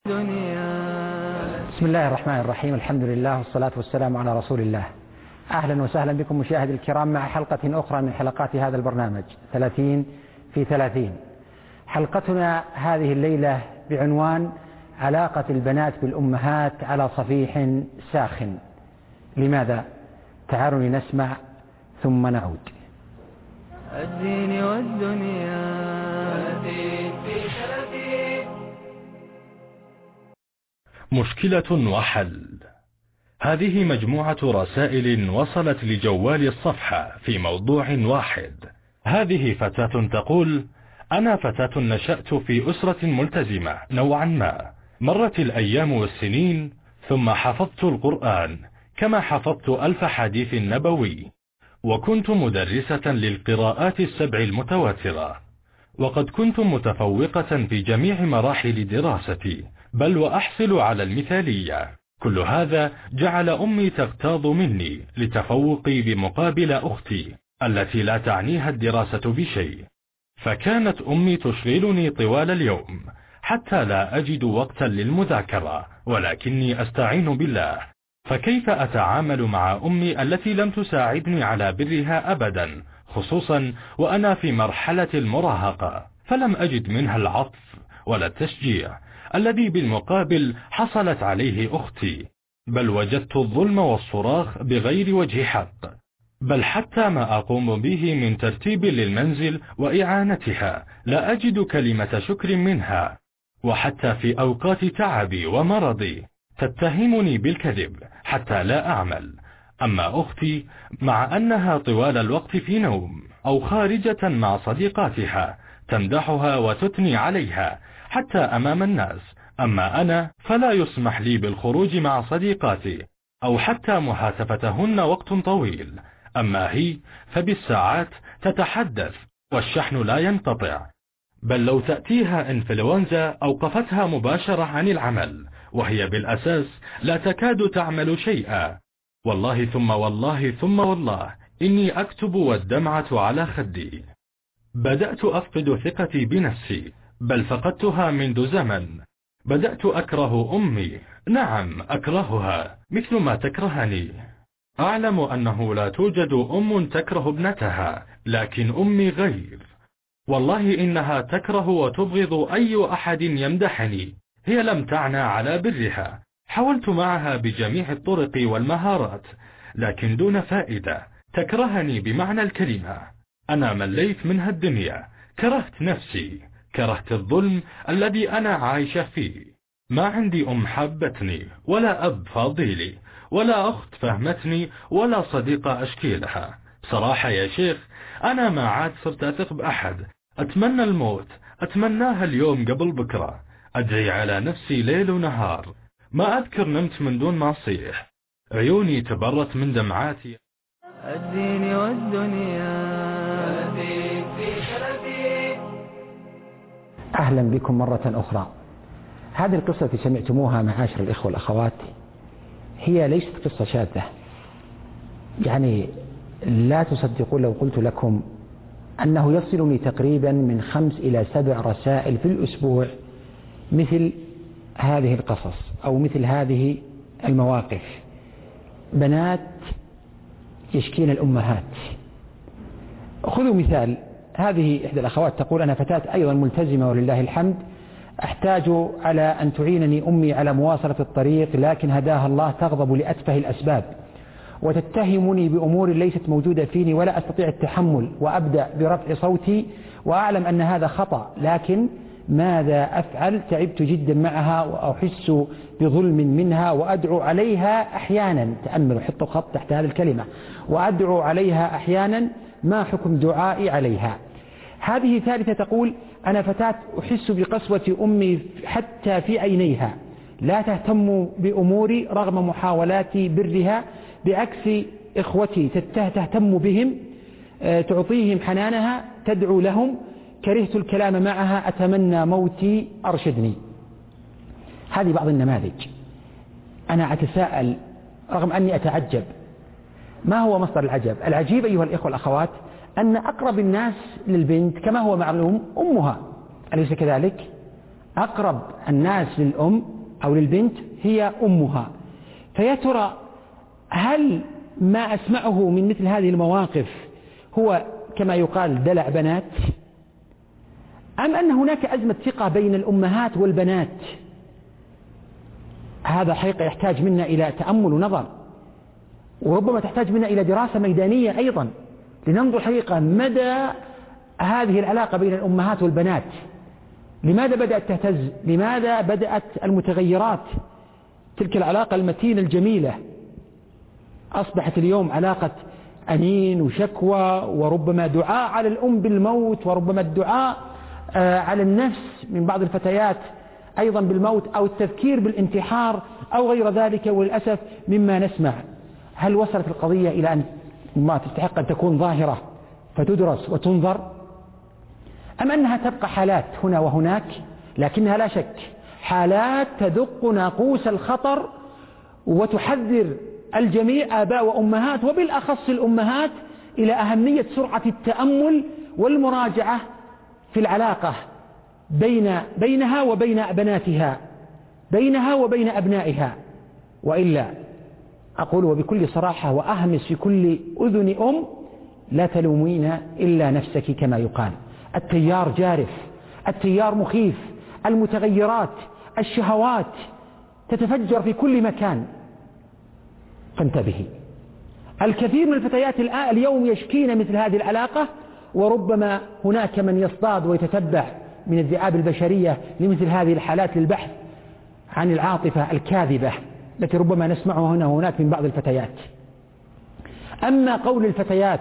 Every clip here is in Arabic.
بسم الله الرحمن الرحيم. الحمد لله والصلاة والسلام على رسول الله. أهلا وسهلا بكم مشاهدي الكرام مع حلقة أخرى من حلقات هذا البرنامج 30 في 30. حلقتنا هذه الليلة بعنوان علاقة البنات بالأمهات على صفيح ساخن. لماذا؟ تعالوا نسمع ثم نعود. الدين والدنيا في 30. مشكلة وحل. هذه مجموعة رسائل وصلت لجوال الصفحة في موضوع واحد. هذه فتاة تقول: أنا فتاة نشأت في أسرة ملتزمة نوعا ما، مرت الأيام والسنين ثم حفظت القرآن كما حفظت 1000 حديث نبوي، وكنت مدرسة للقراءات 7 المتواترة، وقد كنت متفوقة في جميع مراحل دراستي، بل وأحصل على المثالية. كل هذا جعل أمي تغتاظ مني لتفوقي بمقابل أختي التي لا تعنيها الدراسة بشيء، فكانت أمي تشغلني طوال اليوم حتى لا أجد وقتا للمذاكرة، ولكني أستعين بالله. فكيف أتعامل مع أمي التي لم تساعدني على برها أبدا، خصوصا وأنا في مرحلة المراهقة؟ فلم أجد منها العطف ولا التشجيع الذي بالمقابل حصلت عليه أختي، بل وجدت الظلم والصراخ بغير وجه حق، بل حتى ما أقوم به من ترتيب للمنزل وإعانتها لا أجد كلمة شكر منها، وحتى في أوقات تعبي ومرضي تتهمني بالكذب حتى لا أعمل. أما أختي مع أنها طوال الوقت في نوم أو خارجة مع صديقاتها تمدحها وتثني عليها حتى أمام الناس، أما أنا فلا يسمح لي بالخروج مع صديقاتي أو حتى محاتفتهن وقت طويل. أما هي فبالساعات تتحدث والشحن لا ينقطع، بل لو تأتيها إنفلونزا أوقفتها مباشرة عن العمل، وهي بالأساس لا تكاد تعمل شيئا. والله ثم والله ثم والله إني أكتب والدمعة على خدي. بدأت أفقد ثقتي بنفسي، بل فقدتها منذ زمن. بدأت أكره أمي، نعم أكرهها مثل ما تكرهني. أعلم أنه لا توجد أم تكره ابنتها، لكن أمي غير. والله إنها تكره وتبغض أي أحد يمدحني. هي لم تعنى على برها، حاولت معها بجميع الطرق والمهارات لكن دون فائدة. تكرهني بمعنى الكلمة. أنا مليت منها الدنيا، كرهت نفسي، كرهت الظلم الذي أنا عايشة فيه. ما عندي أم حبتني، ولا أب فاضيلي، ولا أخت فهمتني، ولا صديقة أشكي لها. بصراحة يا شيخ أنا ما عاد صرت أثق بأحد. أتمنى الموت، أتمناها اليوم قبل بكرة. أدعي على نفسي ليل ونهار، ما أذكر نمت من دون ما أصيح. عيوني تبرت من دمعاتي. الدين والدنيا في 30. أهلا بكم مرة أخرى. هذه القصة التي سمعتموها معاشر الإخوة والأخوات هي ليست قصة شاذة، يعني لا تصدقوا لو قلت لكم أنه يصلني تقريبا من 5 إلى 7 رسائل في الأسبوع مثل هذه القصص أو مثل هذه المواقف. بنات يشكين الأمهات. خذوا مثال، هذه إحدى الأخوات تقول: أنا فتاة أيضا ملتزمة ولله الحمد، أحتاج على أن تعينني أمي على مواصلة الطريق، لكن هداها الله تغضب لأتفه الأسباب وتتهمني بأمور ليست موجودة فيني ولا أستطيع التحمل، وأبدأ برفع صوتي وأعلم أن هذا خطأ، لكن ماذا أفعل؟ تعبت جدا معها وأحس بظلم منها وأدعو عليها أحيانا. تأملوا، حطوا خط تحت هذه الكلمة: وأدعو عليها أحيانا. ما حكم دعائي عليها؟ هذه ثالثة تقول: أنا فتاة أحس بقسوة أمي حتى في عينيها، لا تهتم بأموري رغم محاولات برها، بعكس إخوتي تهتم بهم، تعطيهم حنانها، تدعو لهم، كرهت الكلام معها، أتمنى موتي، أرشدني. هذه بعض النماذج. أنا أتساءل رغم أني أتعجب، ما هو مصدر العجب؟ العجيب أيها الإخوة والأخوات أن أقرب الناس للبنت كما هو معلوم أمها، أليس كذلك؟ أقرب الناس للأم أو للبنت هي أمها. فيا ترى هل ما أسمعه من مثل هذه المواقف هو كما يقال دلع بنات، أم أن هناك أزمة ثقة بين الأمهات والبنات؟ هذا حقيقة يحتاج منا إلى تأمل ونظر، وربما تحتاج منا إلى دراسة ميدانية أيضا لننظر حقيقة مدى هذه العلاقة بين الأمهات والبنات. لماذا بدأت تهتز؟ لماذا بدأت المتغيرات؟ تلك العلاقة المتينة الجميلة أصبحت اليوم علاقة أنين وشكوى، وربما دعاء على الأم بالموت، وربما الدعاء على النفس من بعض الفتيات أيضا بالموت، أو التفكير بالانتحار أو غير ذلك، وللأسف مما نسمع. هل وصلت القضية إلى أن ما تستحق أن تكون ظاهرة فتدرس وتنظر، أم أنها تبقى حالات هنا وهناك، لكنها لا شك حالات تدق ناقوس الخطر وتحذر الجميع آباء وأمهات، وبالأخص الأمهات، إلى أهمية سرعة التأمل والمراجعة في العلاقة بينها وبين بناتها، بينها وبين أبنائها. وإلا أقول وبكل صراحة وأهمس في كل أذن أم: لا تلومين إلا نفسك كما يقال. التيار جارف، التيار مخيف، المتغيرات، الشهوات تتفجر في كل مكان، فانتبهي. الكثير من الفتيات اليوم يشكين مثل هذه العلاقة، وربما هناك من يصطاد ويتتبع من الذئاب البشرية لمثل هذه الحالات للبحث عن العاطفة الكاذبة التي ربما نسمعها هنا وهناك من بعض الفتيات. أما قول الفتيات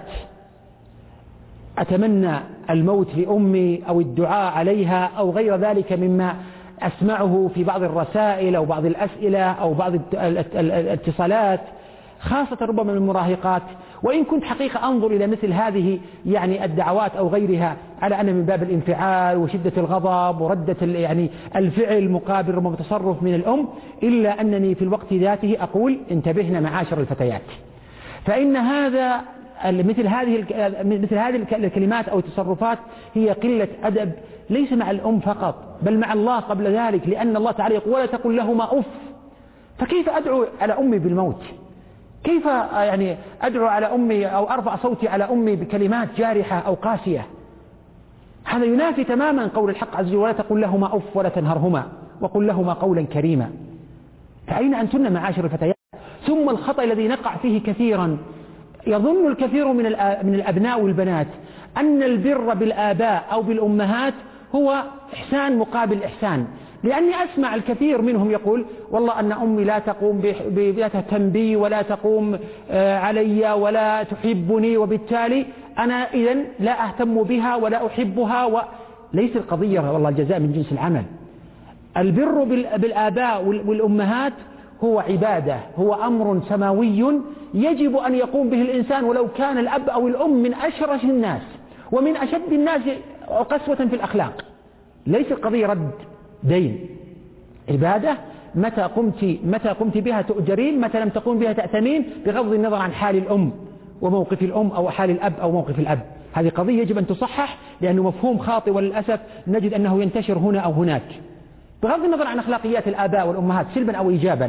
أتمنى الموت لأمي أو الدعاء عليها أو غير ذلك مما أسمعه في بعض الرسائل أو بعض الأسئلة أو بعض الاتصالات، خاصة ربما من المراهقات، وإن كنت حقيقة أنظر إلى مثل هذه يعني الدعوات أو غيرها على أن من باب الانفعال وشدة الغضب وردة يعني الفعل مقابل ربما تصرف من الأم، إلا أنني في الوقت ذاته أقول: انتبهنا معاشر الفتيات، فإن هذا مثل هذه الكلمات أو التصرفات هي قلة أدب ليس مع الأم فقط بل مع الله قبل ذلك، لأن الله تعالى يقول: ولا تقل لهما أف. فكيف أدعو على أمي بالموت؟ كيف يعني أدعو على أمي أو أرفع صوتي على أمي بكلمات جارحة أو قاسية؟ هذا ينافي تماما قول الحق عز وجل: ولا تقل لهما أف ولا تنهرهما وقل لهما قولا كريما. فأين أنتن معاشر الفتيات؟ ثم الخطأ الذي نقع فيه كثيرا، يظن الكثير من الأبناء والبنات أن البر بالآباء أو بالأمهات هو إحسان مقابل إحسان، لأني أسمع الكثير منهم يقول: والله أن أمي لا تقوم لا تهتم بي ولا تقوم علي ولا تحبني، وبالتالي أنا إذن لا أهتم بها ولا أحبها. ليس القضية والله الجزاء من جنس العمل. البر بالآباء والأمهات هو عبادة، هو أمر سماوي يجب أن يقوم به الإنسان، ولو كان الأب أو الأم من أشرس الناس ومن أشد الناس قسوة في الأخلاق. ليس القضية رد دين، عبادة متى قمت بها تؤجرين، متى لم تقوم بها تأثمين، بغض النظر عن حال الأم وموقف الأم أو حال الأب أو موقف الأب. هذه قضية يجب أن تصحح، لأنه مفهوم خاطئ وللأسف نجد أنه ينتشر هنا أو هناك، بغض النظر عن أخلاقيات الآباء والأمهات سلبا أو إيجابا.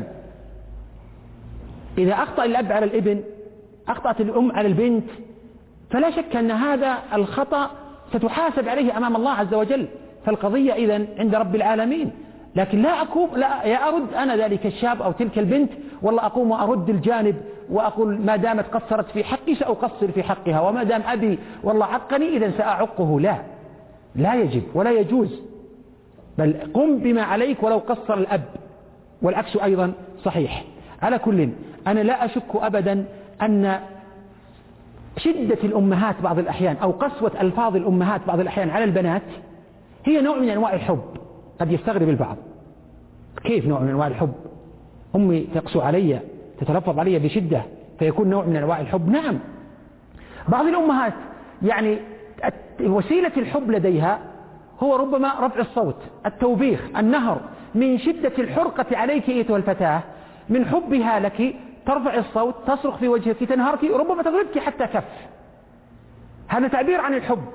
إذا أخطأ الأب على الابن، أخطأت الأم على البنت، فلا شك أن هذا الخطأ ستحاسب عليه أمام الله عز وجل. فالقضية إذن عند رب العالمين. لكن لا أرد أنا ذلك الشاب أو تلك البنت والله أقوم وأرد الجانب وأقول ما دامت قصرت في حقي سأقصر في حقها، وما دام أبي والله عقني إذن سأعقه. لا يجب ولا يجوز، بل قم بما عليك ولو قصر الأب، والعكس أيضا صحيح. على كل أنا لا أشك أبدا أن شدة الأمهات بعض الأحيان أو قسوة ألفاظ الأمهات بعض الأحيان على البنات هي نوع من أنواع الحب. قد يستغرب البعض: كيف نوع من أنواع الحب؟ أمي تقسو علي، تتلفظ علي بشدة فيكون نوع من أنواع الحب؟ نعم، بعض الأمهات يعني وسيلة الحب لديها هو ربما رفع الصوت، التوبيخ، النهر. من شدة الحرقة عليك أيتها الفتاة، من حبها لك ترفع الصوت، تصرخ في وجهك، تنهرك، ربما تضربك حتى كف. هذا تعبير عن الحب،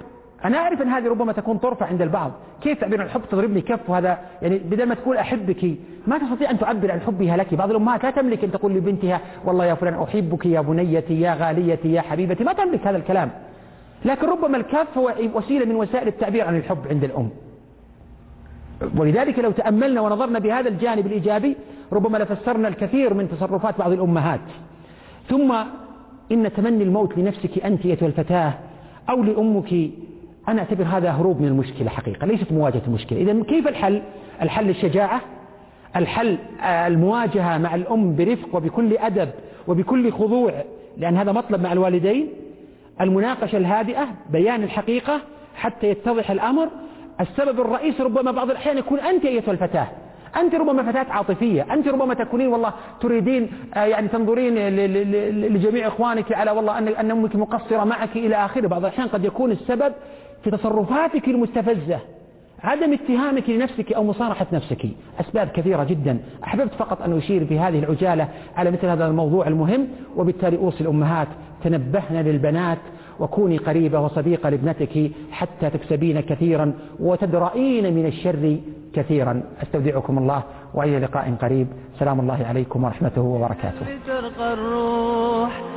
أنا أعرف أن هذه ربما تكون طرفة عند البعض. كيف تعبير عن الحب تضربني كف؟ وهذا يعني بدل ما تقول أحبك ما تستطيع أن تعبر عن حبها لك. بعض الأمهات لا تملك أن تقول لبنتها والله يا فلان أحبك يا بنيتي يا غاليتي يا حبيبتي، ما تملك هذا الكلام. لكن ربما الكف هو وسيلة من وسائل التعبير عن الحب عند الأم. ولذلك لو تأملنا ونظرنا بهذا الجانب الإيجابي ربما لفسرنا الكثير من تصرفات بعض الأمهات. ثم إن تمني الموت لنفسك أنت أيتها الفتاة أو لأمك، أنا أعتبر هذا هروب من المشكلة حقيقة، ليست مواجهة المشكلة. إذن كيف الحل؟ الحل الشجاعة، الحل المواجهة مع الأم برفق وبكل أدب وبكل خضوع، لأن هذا مطلب مع الوالدين، المناقشة الهادئة، بيان الحقيقة حتى يتضح الأمر. السبب الرئيسي ربما بعض الأحيان يكون أنت أيتها الفتاة، أنت ربما فتاة عاطفية، أنت ربما تكونين والله تريدين يعني تنظرين لجميع إخوانك على والله أن أمك مقصرة معك إلى آخره. بعض الأحيان قد يكون السبب في تصرفاتك المستفزة، عدم اتهامك لنفسك أو مصارحة نفسك، أسباب كثيرة جدا. أحببت فقط أن أشير في هذه العجالة على مثل هذا الموضوع المهم. وبالتالي أوصي الأمهات تنبهن للبنات وكوني قريبة وصديقة لابنتك حتى تكسبين كثيرا وتدرئين من الشر كثيرا. استودعكم الله وإلى لقاء قريب. سلام الله عليكم ورحمته وبركاته.